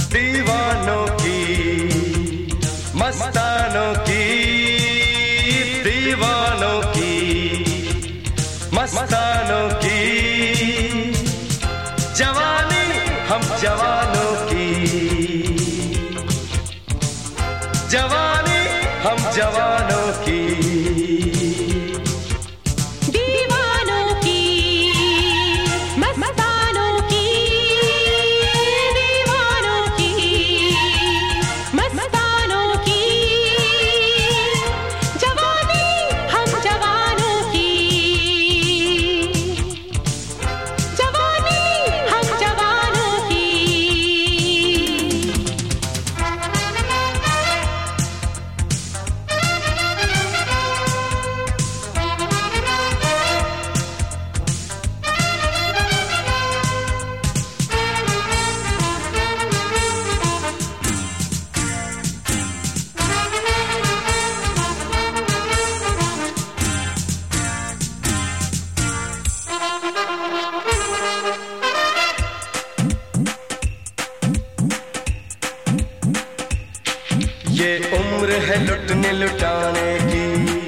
दीवानों की, मस्तानों की, दीवानों की, मस्तानों की, जवानी हम जवानों की, जवानी हम जवानों की, ये उम्र है लुटने लुटाने की,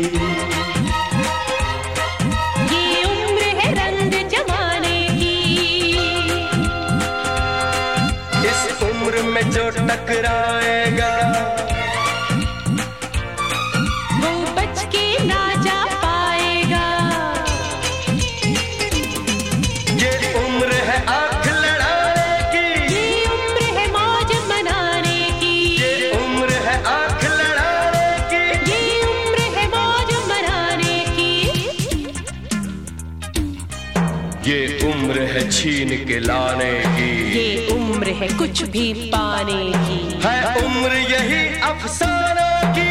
ये उम्र है रंग जमाने की, इस उम्र में जो टकराएगा वो बच के ना जा पाएगा। ये उम्र है आंख लड़ाने की, ये उम्र है मौज मनाने की, ये उम्र है आंख लड़ाने की, ये उम्र है मौज मनाने की, ये उम्र है छीन के लाने की, ये उम्र है कुछ भी पाने की, है उम्र यही अफसानों की,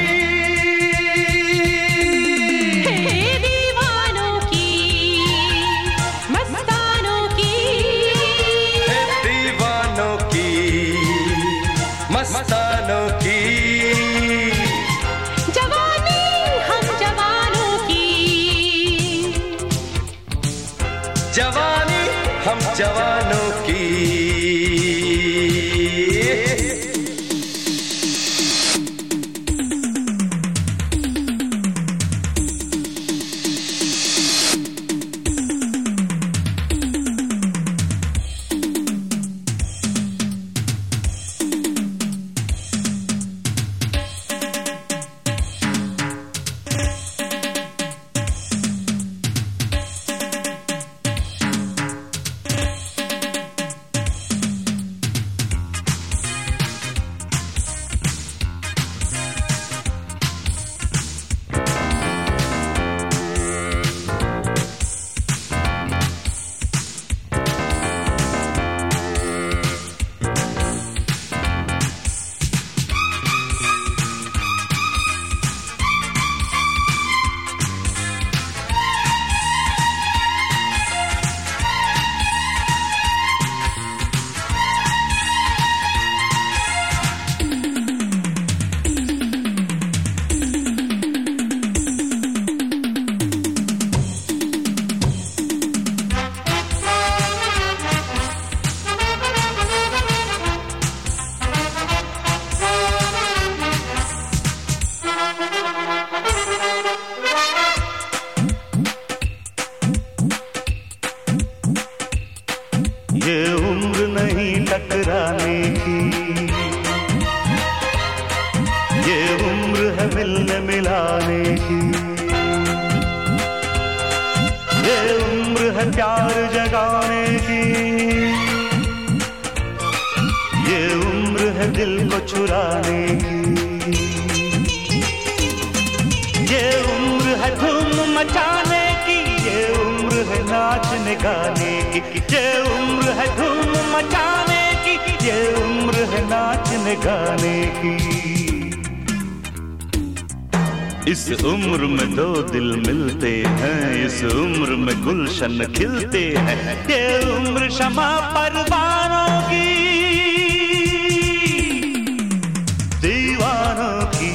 हे दीवानों की, मस्तानों की, है दीवानों की, मस्तानों की, जवानी हम जवानों की, जवानी हम जवानों की। ये उम्र नहीं टकराने की, ये उम्र है मिलने मिलाने की, ये उम्र है प्यार जगाने की, ये उम्र है दिल को चुराने की, ये उम्र है धूम मचाने की, ये उम्र है नाचने गाने की, ये उम्र है धूम मचाने की, ये उम्र है नाचने गाने की। इस उम्र में दो दिल मिलते हैं, इस उम्र में गुलशन खिलते हैं, ये उम्र शमा परवानों की, दीवानों की,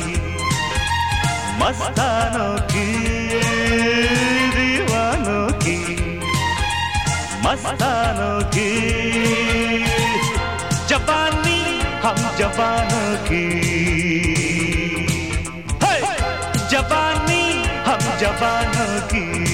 मस्तानों की, दीवानों की, मस्तानों की, जवानी हम जवानों की। जवानी हम जवानों की।